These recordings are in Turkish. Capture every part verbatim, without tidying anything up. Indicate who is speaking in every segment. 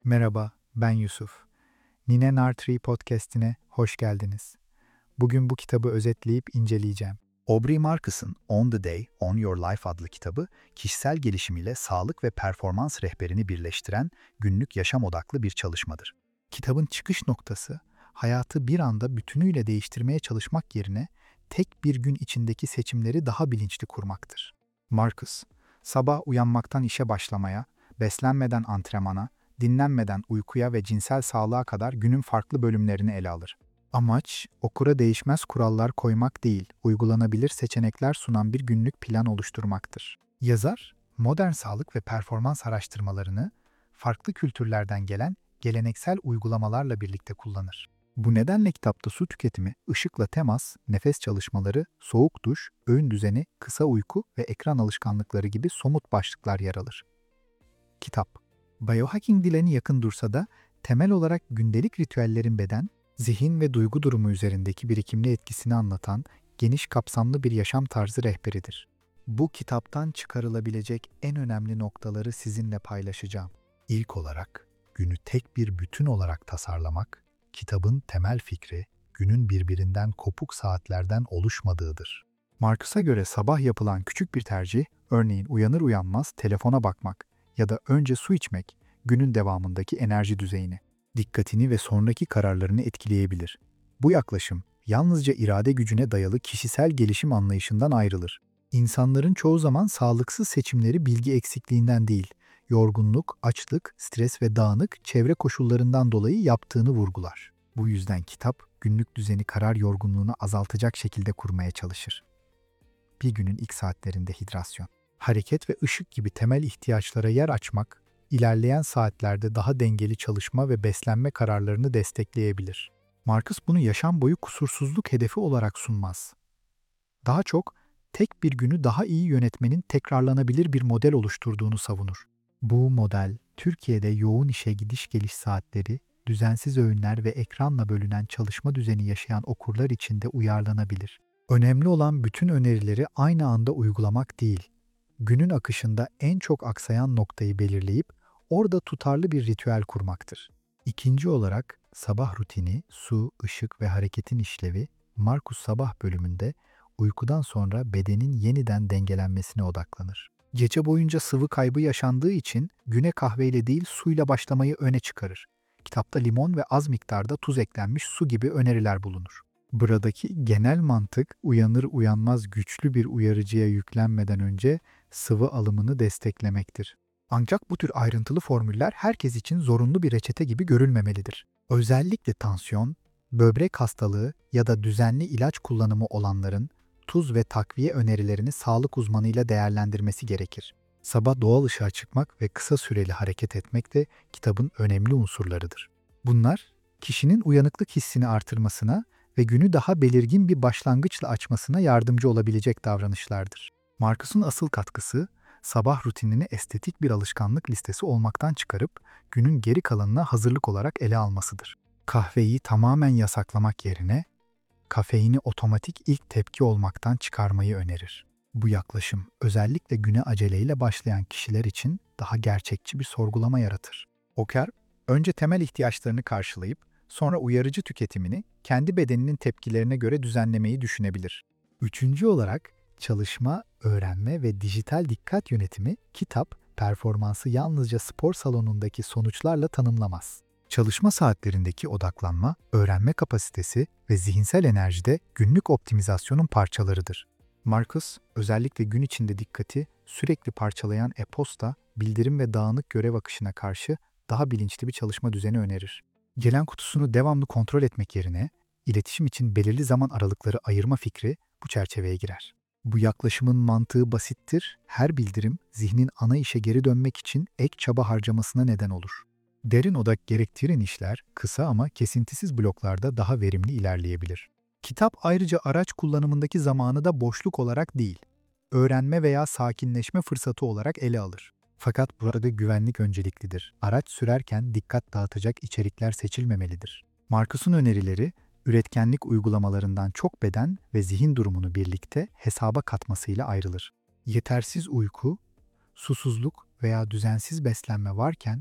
Speaker 1: Merhaba, ben Yusuf. Nine Nartree podcast'ine hoş geldiniz. Bugün bu kitabı özetleyip inceleyeceğim.
Speaker 2: Aubrey Marcus'ın On the Day, On Your Life adlı kitabı, kişisel gelişim ile sağlık ve performans rehberini birleştiren günlük yaşam odaklı bir çalışmadır.
Speaker 1: Kitabın çıkış noktası, hayatı bir anda bütünüyle değiştirmeye çalışmak yerine tek bir gün içindeki seçimleri daha bilinçli kurmaktır. Marcus, sabah uyanmaktan işe başlamaya, beslenmeden antrenmana, dinlenmeden uykuya ve cinsel sağlığa kadar günün farklı bölümlerini ele alır. Amaç, okura değişmez kurallar koymak değil, uygulanabilir seçenekler sunan bir günlük plan oluşturmaktır. Yazar, modern sağlık ve performans araştırmalarını farklı kültürlerden gelen geleneksel uygulamalarla birlikte kullanır. Bu nedenle kitapta su tüketimi, ışıkla temas, nefes çalışmaları, soğuk duş, öğün düzeni, kısa uyku ve ekran alışkanlıkları gibi somut başlıklar yer alır. Kitap, biohacking diline yakın dursa da temel olarak gündelik ritüellerin beden, zihin ve duygu durumu üzerindeki birikimli etkisini anlatan geniş kapsamlı bir yaşam tarzı rehberidir. Bu kitaptan çıkarılabilecek en önemli noktaları sizinle paylaşacağım.
Speaker 2: İlk olarak, günü tek bir bütün olarak tasarlamak, kitabın temel fikri, günün birbirinden kopuk saatlerden oluşmadığıdır.
Speaker 1: Marcus'a göre sabah yapılan küçük bir tercih, örneğin uyanır uyanmaz telefona bakmak ya da önce su içmek, günün devamındaki enerji düzeyini, dikkatini ve sonraki kararlarını etkileyebilir. Bu yaklaşım, yalnızca irade gücüne dayalı kişisel gelişim anlayışından ayrılır. İnsanların çoğu zaman sağlıksız seçimleri bilgi eksikliğinden değil, yorgunluk, açlık, stres ve dağınık çevre koşullarından dolayı yaptığını vurgular. Bu yüzden kitap, günlük düzeni karar yorgunluğunu azaltacak şekilde kurmaya çalışır. Bir günün ilk saatlerinde hidrasyon, hareket ve ışık gibi temel ihtiyaçlara yer açmak, ilerleyen saatlerde daha dengeli çalışma ve beslenme kararlarını destekleyebilir. Marcus bunu yaşam boyu kusursuzluk hedefi olarak sunmaz. Daha çok, tek bir günü daha iyi yönetmenin tekrarlanabilir bir model oluşturduğunu savunur. Bu model, Türkiye'de yoğun işe gidiş geliş saatleri, düzensiz öğünler ve ekranla bölünen çalışma düzeni yaşayan okurlar için de uyarlanabilir. Önemli olan bütün önerileri aynı anda uygulamak değil, günün akışında en çok aksayan noktayı belirleyip orada tutarlı bir ritüel kurmaktır. İkinci olarak sabah rutini, su, ışık ve hareketin işlevi, Marcus Sabah bölümünde uykudan sonra bedenin yeniden dengelenmesine odaklanır. Gece boyunca sıvı kaybı yaşandığı için güne kahveyle değil suyla başlamayı öne çıkarır. Kitapta limon ve az miktarda tuz eklenmiş su gibi öneriler bulunur. Buradaki genel mantık uyanır uyanmaz güçlü bir uyarıcıya yüklenmeden önce sıvı alımını desteklemektir. Ancak bu tür ayrıntılı formüller herkes için zorunlu bir reçete gibi görülmemelidir. Özellikle tansiyon, böbrek hastalığı ya da düzenli ilaç kullanımı olanların tuz ve takviye önerilerini sağlık uzmanıyla değerlendirmesi gerekir. Sabah doğal ışığa çıkmak ve kısa süreli hareket etmek de kitabın önemli unsurlarıdır. Bunlar, kişinin uyanıklık hissini artırmasına ve günü daha belirgin bir başlangıçla açmasına yardımcı olabilecek davranışlardır. Marcus'un asıl katkısı, sabah rutinini estetik bir alışkanlık listesi olmaktan çıkarıp günün geri kalanına hazırlık olarak ele almasıdır. Kahveyi tamamen yasaklamak yerine, kafeini otomatik ilk tepki olmaktan çıkarmayı önerir. Bu yaklaşım özellikle güne aceleyle başlayan kişiler için daha gerçekçi bir sorgulama yaratır. Oker, önce temel ihtiyaçlarını karşılayıp sonra uyarıcı tüketimini kendi bedeninin tepkilerine göre düzenlemeyi düşünebilir. Üçüncü olarak çalışma, öğrenme ve dijital dikkat yönetimi kitap performansı yalnızca spor salonundaki sonuçlarla tanımlamaz. Çalışma saatlerindeki odaklanma, öğrenme kapasitesi ve zihinsel enerji de günlük optimizasyonun parçalarıdır. Marcus, özellikle gün içinde dikkati sürekli parçalayan e-posta, bildirim ve dağınık görev akışına karşı daha bilinçli bir çalışma düzeni önerir. Gelen kutusunu devamlı kontrol etmek yerine, iletişim için belirli zaman aralıkları ayırma fikri bu çerçeveye girer. Bu yaklaşımın mantığı basittir, her bildirim zihnin ana işe geri dönmek için ek çaba harcamasına neden olur. Derin odak gerektiren işler, kısa ama kesintisiz bloklarda daha verimli ilerleyebilir. Kitap ayrıca araç kullanımındaki zamanı da boşluk olarak değil, öğrenme veya sakinleşme fırsatı olarak ele alır. Fakat burada güvenlik önceliklidir. Araç sürerken dikkat dağıtacak içerikler seçilmemelidir. Marcus'un önerileri, üretkenlik uygulamalarından çok beden ve zihin durumunu birlikte hesaba katmasıyla ayrılır. Yetersiz uyku, susuzluk veya düzensiz beslenme varken,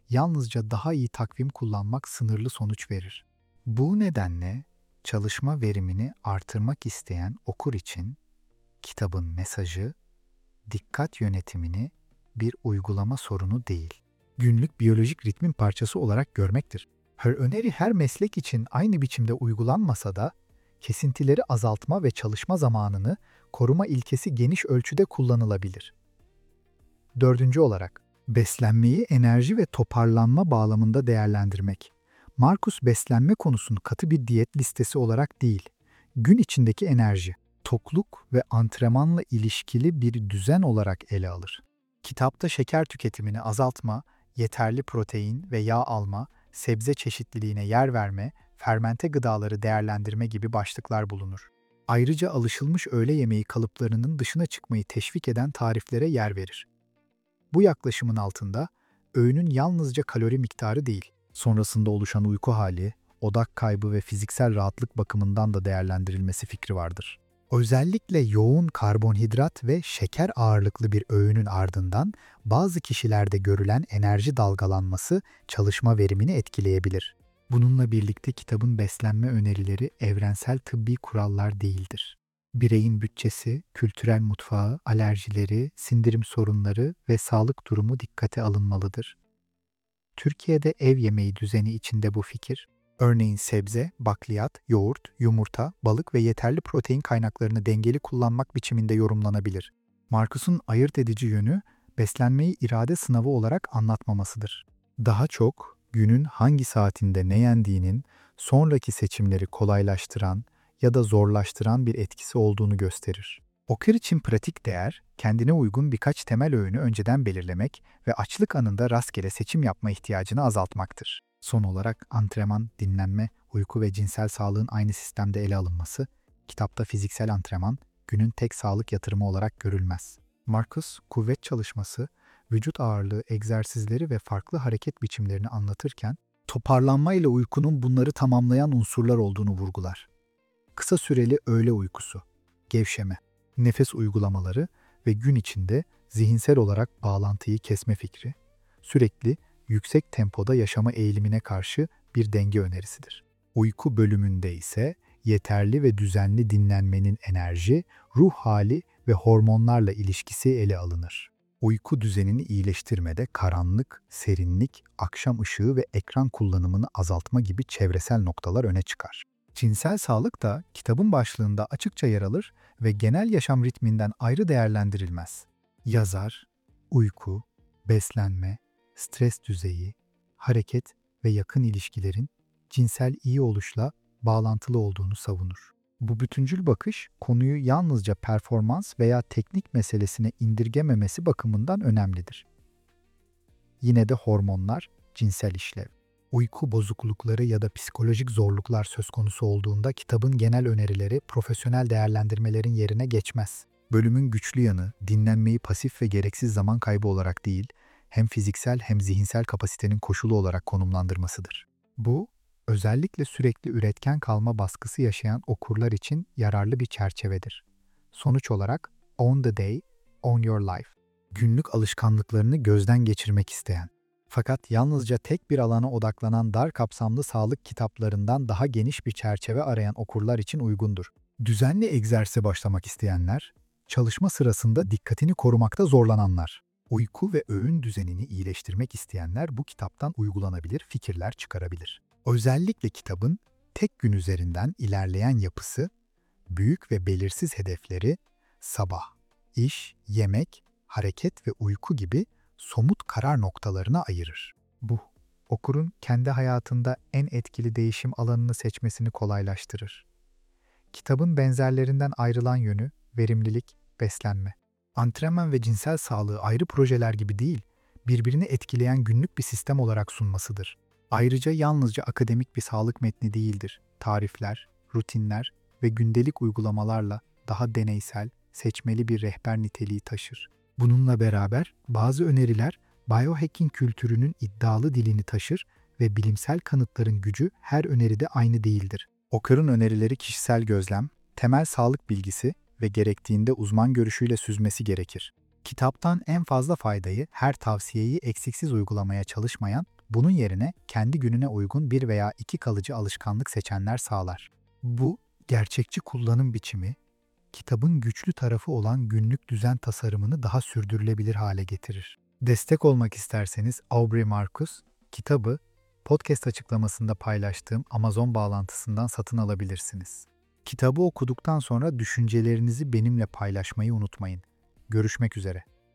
Speaker 1: Yalnızca daha iyi takvim kullanmak sınırlı sonuç verir. Bu nedenle çalışma verimini artırmak isteyen okur için kitabın mesajı dikkat yönetimini bir uygulama sorunu değil, günlük biyolojik ritmin parçası olarak görmektir. Her öneri her meslek için aynı biçimde uygulanmasa da kesintileri azaltma ve çalışma zamanını koruma ilkesi geniş ölçüde kullanılabilir. Dördüncü olarak, beslenmeyi enerji ve toparlanma bağlamında değerlendirmek. Marcus beslenme konusunu katı bir diyet listesi olarak değil, gün içindeki enerji, tokluk ve antrenmanla ilişkili bir düzen olarak ele alır. Kitapta şeker tüketimini azaltma, yeterli protein ve yağ alma, sebze çeşitliliğine yer verme, fermente gıdaları değerlendirme gibi başlıklar bulunur. Ayrıca alışılmış öğle yemeği kalıplarının dışına çıkmayı teşvik eden tariflere yer verir. Bu yaklaşımın altında öğünün yalnızca kalori miktarı değil, sonrasında oluşan uyku hali, odak kaybı ve fiziksel rahatlık bakımından da değerlendirilmesi fikri vardır. Özellikle yoğun karbonhidrat ve şeker ağırlıklı bir öğünün ardından bazı kişilerde görülen enerji dalgalanması çalışma verimini etkileyebilir. Bununla birlikte kitabın beslenme önerileri evrensel tıbbi kurallar değildir. Bireyin bütçesi, kültürel mutfağı, alerjileri, sindirim sorunları ve sağlık durumu dikkate alınmalıdır. Türkiye'de ev yemeği düzeni içinde bu fikir, örneğin sebze, bakliyat, yoğurt, yumurta, balık ve yeterli protein kaynaklarını dengeli kullanmak biçiminde yorumlanabilir. Marcus'un ayırt edici yönü, beslenmeyi irade sınavı olarak anlatmamasıdır. Daha çok, günün hangi saatinde ne yendiğinin sonraki seçimleri kolaylaştıran ya da zorlaştıran bir etkisi olduğunu gösterir. Okur için pratik değer, kendine uygun birkaç temel öğünü önceden belirlemek ve açlık anında rastgele seçim yapma ihtiyacını azaltmaktır. Son olarak antrenman, dinlenme, uyku ve cinsel sağlığın aynı sistemde ele alınması, kitapta fiziksel antrenman, günün tek sağlık yatırımı olarak görülmez. Marcus, kuvvet çalışması, vücut ağırlığı, egzersizleri ve farklı hareket biçimlerini anlatırken, toparlanma ile uykunun bunları tamamlayan unsurlar olduğunu vurgular. Kısa süreli öğle uykusu, gevşeme, nefes uygulamaları ve gün içinde zihinsel olarak bağlantıyı kesme fikri, sürekli yüksek tempoda yaşama eğilimine karşı bir denge önerisidir. Uyku bölümünde ise yeterli ve düzenli dinlenmenin enerji, ruh hali ve hormonlarla ilişkisi ele alınır. Uyku düzenini iyileştirmede karanlık, serinlik, akşam ışığı ve ekran kullanımını azaltma gibi çevresel noktalar öne çıkar. Cinsel sağlık da kitabın başlığında açıkça yer alır ve genel yaşam ritminden ayrı değerlendirilmez. Yazar, uyku, beslenme, stres düzeyi, hareket ve yakın ilişkilerin cinsel iyi oluşla bağlantılı olduğunu savunur. Bu bütüncül bakış, konuyu yalnızca performans veya teknik meselesine indirgememesi bakımından önemlidir. Yine de hormonlar, cinsel işlev, uyku bozuklukları ya da psikolojik zorluklar söz konusu olduğunda kitabın genel önerileri profesyonel değerlendirmelerin yerine geçmez. Bölümün güçlü yanı, dinlenmeyi pasif ve gereksiz zaman kaybı olarak değil, hem fiziksel hem zihinsel kapasitenin koşulu olarak konumlandırmasıdır. Bu, özellikle sürekli üretken kalma baskısı yaşayan okurlar için yararlı bir çerçevedir. Sonuç olarak, Own the Day, Own Your Life, günlük alışkanlıklarını gözden geçirmek isteyen, fakat yalnızca tek bir alana odaklanan dar kapsamlı sağlık kitaplarından daha geniş bir çerçeve arayan okurlar için uygundur. Düzenli egzersize başlamak isteyenler, çalışma sırasında dikkatini korumakta zorlananlar, uyku ve öğün düzenini iyileştirmek isteyenler bu kitaptan uygulanabilir fikirler çıkarabilir. Özellikle kitabın tek gün üzerinden ilerleyen yapısı, büyük ve belirsiz hedefleri, sabah, iş, yemek, hareket ve uyku gibi somut karar noktalarına ayırır. Bu, okurun kendi hayatında en etkili değişim alanını seçmesini kolaylaştırır. Kitabın benzerlerinden ayrılan yönü, verimlilik, beslenme. Antrenman ve cinsel sağlığı ayrı projeler gibi değil, birbirini etkileyen günlük bir sistem olarak sunmasıdır. Ayrıca yalnızca akademik bir sağlık metni değildir. Tarifler, rutinler ve gündelik uygulamalarla daha deneysel, seçmeli bir rehber niteliği taşır. Bununla beraber bazı öneriler biohacking kültürünün iddialı dilini taşır ve bilimsel kanıtların gücü her öneride aynı değildir. Okur'un önerileri kişisel gözlem, temel sağlık bilgisi ve gerektiğinde uzman görüşüyle süzmesi gerekir. Kitaptan en fazla faydayı her tavsiyeyi eksiksiz uygulamaya çalışmayan Bunun yerine kendi gününe uygun bir veya iki kalıcı alışkanlık seçenler sağlar. Bu, gerçekçi kullanım biçimi, kitabın güçlü tarafı olan günlük düzen tasarımını daha sürdürülebilir hale getirir. Destek olmak isterseniz Aubrey Marcus, kitabı podcast açıklamasında paylaştığım Amazon bağlantısından satın alabilirsiniz. Kitabı okuduktan sonra düşüncelerinizi benimle paylaşmayı unutmayın. Görüşmek üzere.